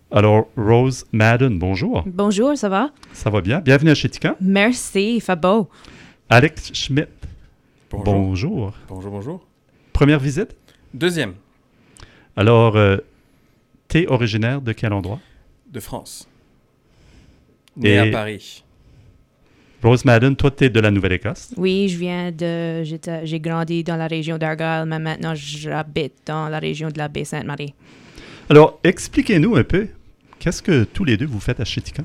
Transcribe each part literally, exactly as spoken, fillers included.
Alors, Rose Madden, bonjour. Bonjour, ça va? Ça va bien. Bienvenue à Chética. Merci, il fait beau. Alex Schmidt. Bonjour. Bonjour. Bonjour, bonjour. Première visite? Deuxième. Alors, euh, t'es originaire de quel endroit? De France. Né Et à Paris. Rose Madden, toi, t'es de la Nouvelle-Écosse. Oui, je viens de... j'étais- J'ai grandi dans la région d'Argyle, mais maintenant j'habite dans la région de la Baie-Sainte-Marie. Alors, expliquez-nous un peu, qu'est-ce que tous les deux vous faites à Chética?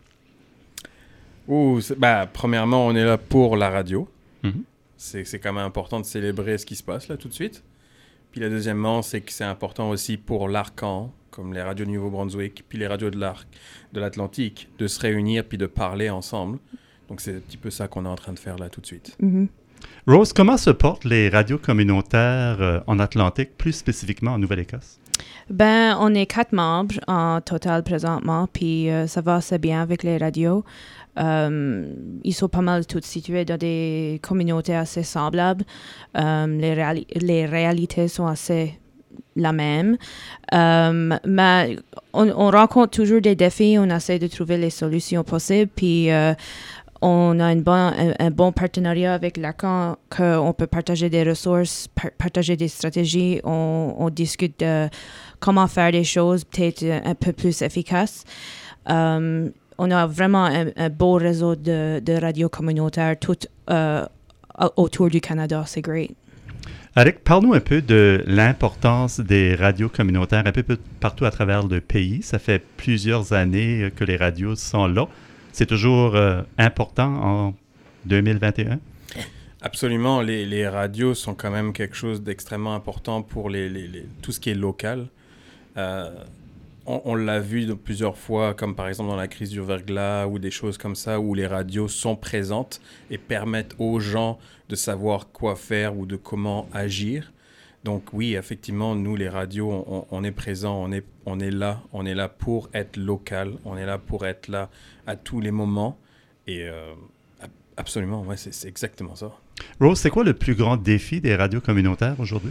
Ouh, c'est- bah, premièrement, on est là pour la radio. Mhm. C'est, c'est quand même important de célébrer ce qui se passe là tout de suite. Puis la deuxièmement, c'est que c'est important aussi pour l'Arcan, comme les radios du Nouveau-Brunswick, puis les radios de l'Arc, de l'Atlantique, de se réunir puis de parler ensemble. Donc c'est un petit peu ça qu'on est en train de faire là tout de suite. Mhm. Rose, comment se portent les radios communautaires euh, en Atlantique, plus spécifiquement en Nouvelle-Écosse? Ben, on est quatre membres en total présentement, puis euh, ça va assez bien avec les radios. Euh, ils sont pas mal tous situés dans des communautés assez semblables. Euh, les, réali- les réalités sont assez la même. Euh, mais on, on rencontre toujours des défis, on essaie de trouver les solutions possibles, puis euh, on a une bon, un, un bon partenariat avec Lacan, qu'on peut partager des ressources, par- partager des stratégies, on, on discute de comment faire des choses peut-être un peu plus efficaces. Euh, on a vraiment un, un beau réseau de, de radios communautaires tout euh, autour du Canada, c'est great. Alec, parle-nous un peu de l'importance des radios communautaires un peu peu partout à travers le pays. Ça fait plusieurs années que les radios sont là. C'est toujours euh, important en deux mille vingt et un? Absolument, les, les radios sont quand même quelque chose d'extrêmement important pour les, les, les, tout ce qui est local. Euh, on, on l'a vu de plusieurs fois, comme par exemple dans la crise du verglas ou des choses comme ça, où les radios sont présentes et permettent aux gens de savoir quoi faire ou de comment agir. Donc oui, effectivement, nous, les radios, on, on est présents, on est, on est là, on est là pour être local, on est là pour être là à tous les moments. Et euh, absolument, ouais, c'est, c'est exactement ça. Rose, c'est quoi le plus grand défi des radios communautaires aujourd'hui?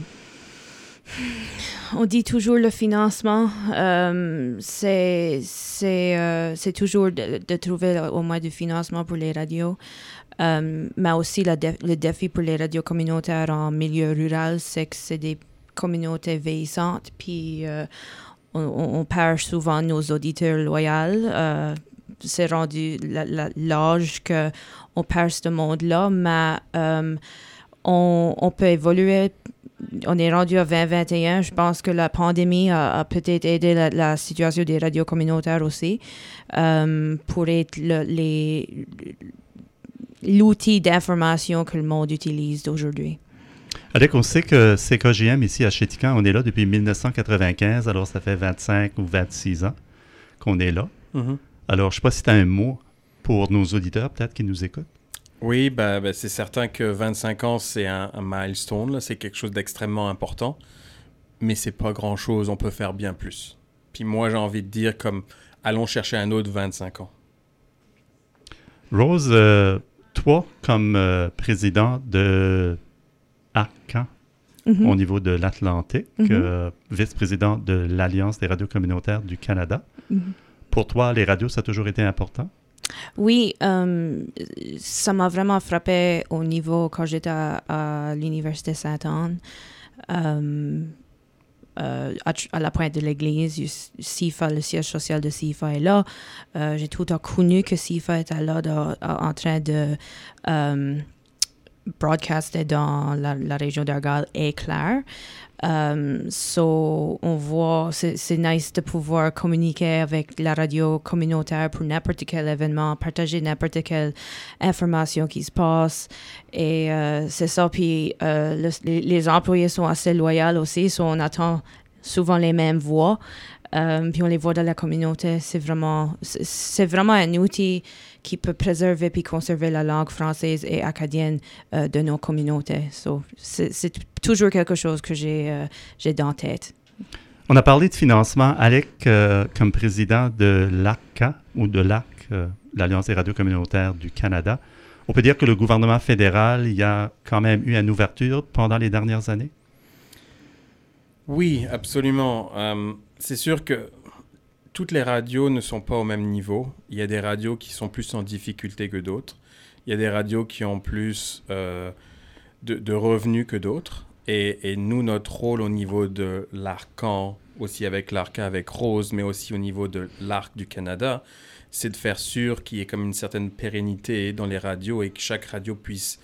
On dit toujours le financement. Euh, c'est, c'est, euh, c'est toujours de, de trouver au moins du financement pour les radios. Euh, mais aussi la dé- le défi pour les radios communautaires en milieu rural, c'est que c'est des communautés vieillissantes. Puis euh, on, on perd souvent nos auditeurs loyaux. Euh, c'est rendu la, la, l'âge qu'on perd ce monde-là, mais euh, on, on peut évoluer. On est rendu à vingt vingt et un. Je pense que la pandémie a, a peut-être aidé la, la situation des radios communautaires aussi euh, pour être le, les, l'outil d'information que le monde utilise aujourd'hui. Alec, on sait que C K J M ici à Chética, on est là depuis dix-neuf cent quatre-vingt-quinze, alors ça fait vingt-cinq ou vingt-six ans qu'on est là. Mm-hmm. Alors, je ne sais pas si tu as un mot pour nos auditeurs, peut-être, qui nous écoutent. Oui, ben, ben, c'est certain que vingt-cinq ans, c'est un, un milestone, là. C'est quelque chose d'extrêmement important, mais c'est pas grand-chose, on peut faire bien plus. Puis moi, j'ai envie de dire comme, allons chercher un autre vingt-cinq ans. Rose, euh, toi, comme euh, président de Arcan, Mm-hmm. au niveau de l'Atlantique, Mm-hmm. euh, vice-président de l'Alliance des radios communautaires du Canada, Mm-hmm. pour toi, les radios, ça a toujours été important? Oui, euh, ça m'a vraiment frappé au niveau quand j'étais à, à l'Université Sainte-Anne. Euh, euh, à, à la pointe de l'église, C I F A, le siège social de C I F A est là. Euh, j'ai tout le temps connu que C I F A était là de, en train de euh, broadcaster dans la, la région d'Argyle et Clare. Um, so, on voit, c'est, c'est nice de pouvoir communiquer avec la radio communautaire pour n'importe quel événement, partager n'importe quelle information qui se passe. Et euh, c'est ça. Puis euh, le, les, les employés sont assez loyaux aussi. So on attend souvent les mêmes voix. Um, puis on les voit dans la communauté. C'est vraiment, c'est, c'est vraiment un outil qui peut préserver puis conserver la langue française et acadienne euh, de nos communautés. So, c'est, c'est toujours quelque chose que j'ai, euh, j'ai dans la tête. On a parlé de financement. Alec, euh, comme président de l'A C A ou de l'A C, euh, l'Alliance des radios communautaires du Canada, on peut dire que le gouvernement fédéral, il y a quand même eu une ouverture pendant les dernières années? Oui, absolument. Euh, c'est sûr que toutes les radios ne sont pas au même niveau. Il y a des radios qui sont plus en difficulté que d'autres. Il y a des radios qui ont plus euh, de, de revenus que d'autres. Et, et nous, notre rôle au niveau de l'Arcan, aussi avec l'Arca, avec Rose, mais aussi au niveau de l'Arc du Canada, c'est de faire sûr qu'il y ait comme une certaine pérennité dans les radios et que chaque radio puisse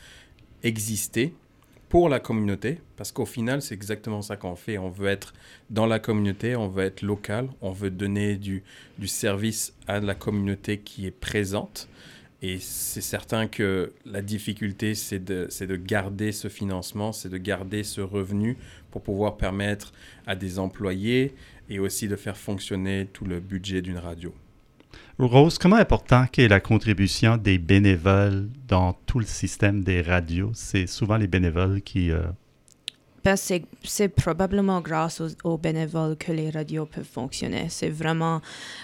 exister pour la communauté, parce qu'au final, c'est exactement ça qu'on fait. On veut être dans la communauté, on veut être local, on veut donner du, du service à la communauté qui est présente. Et c'est certain que la difficulté, c'est de, c'est de garder ce financement, c'est de garder ce revenu pour pouvoir permettre à des employés et aussi de faire fonctionner tout le budget d'une radio. Rose, comment important qu'est la contribution des bénévoles dans tout le système des radios? C'est souvent les bénévoles qui... Euh... Ben, c'est, c'est probablement grâce aux, aux bénévoles que les radios peuvent fonctionner. C'est vraiment...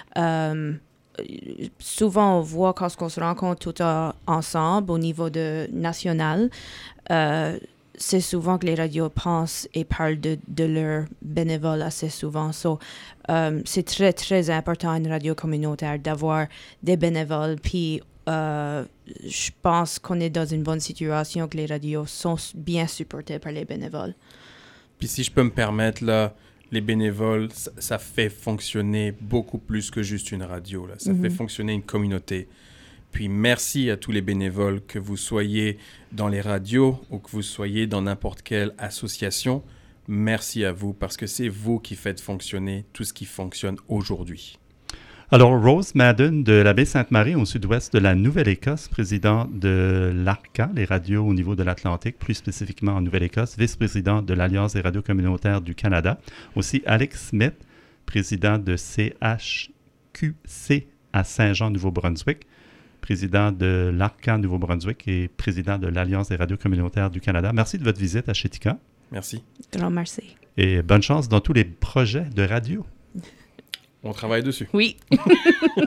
Euh, souvent, on voit quand on se rencontre tout à, ensemble au niveau de, national, euh, c'est souvent que les radios pensent et parlent de, de leurs bénévoles assez souvent. So, um, c'est très, très important une radio communautaire d'avoir des bénévoles. Puis, euh, je pense qu'on est dans une bonne situation, que les radios sont bien supportées par les bénévoles. Puis, si je peux me permettre, là, les bénévoles, ça, ça fait fonctionner beaucoup plus que juste une radio. Là. Ça mm-hmm. fait fonctionner une communauté. Puis merci à tous les bénévoles, que vous soyez dans les radios ou que vous soyez dans n'importe quelle association. Merci à vous parce que c'est vous qui faites fonctionner tout ce qui fonctionne aujourd'hui. Alors, Rose Madden de la baie Sainte-Marie au sud-ouest de la Nouvelle-Écosse, président de l'Arca, les radios au niveau de l'Atlantique, plus spécifiquement en Nouvelle-Écosse, vice-président de l'Alliance des radios communautaires du Canada. Aussi, Alex Smith, président de C H Q C à Saint-Jean, Nouveau-Brunswick, président de l'Arca Nouveau-Brunswick et président de l'Alliance des radios communautaires du Canada. Merci de votre visite à Shetika. Merci. Grand merci. Et bonne chance dans tous les projets de radio. On travaille dessus. Oui.